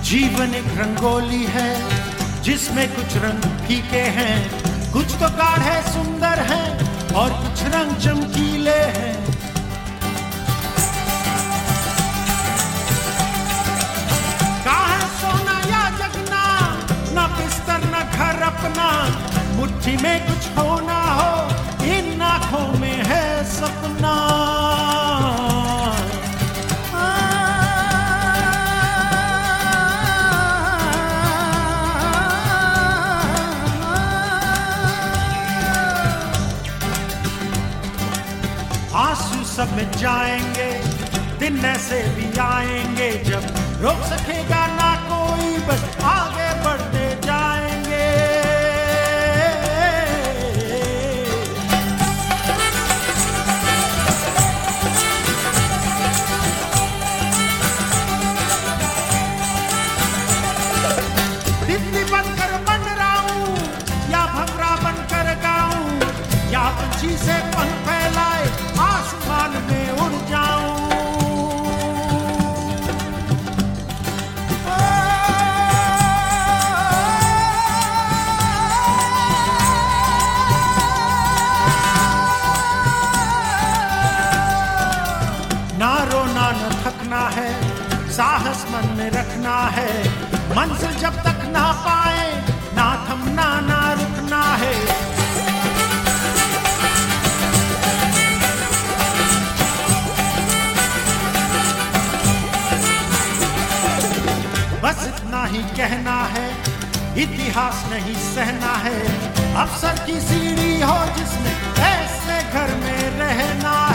जीवन एक रंगोली है जिसमें कुछ रंग फीके हैं, कुछ तो गाढ़े सुंदर हैं और कुछ रंग चमकीले हैं। कहाँ है सोना या जगना, ना बिस्तर ना घर अपना, मुट्ठी में कुछ होना हो, इन आँखों में है सपना। आंसू सब में जाएंगे, दिन ऐसे भी आएंगे जब रोक सकेगा ना कोई, बस आगे बढ़ते जाएंगे। तितली बनकर बन रहा हूं या भंवरा बनकर गाऊं, या पंछी से पंख फैलाए आसमान में उड़ जाऊं। ना रोना न थकना है, साहस मन में रखना है, मंजिल जब तक ना पाए ना थमना ना रुकना है। बस इतना ही कहना है, इतिहास नहीं सहना है, अफसर की सीढ़ी हो जिसमें ऐसे घर में रहना है।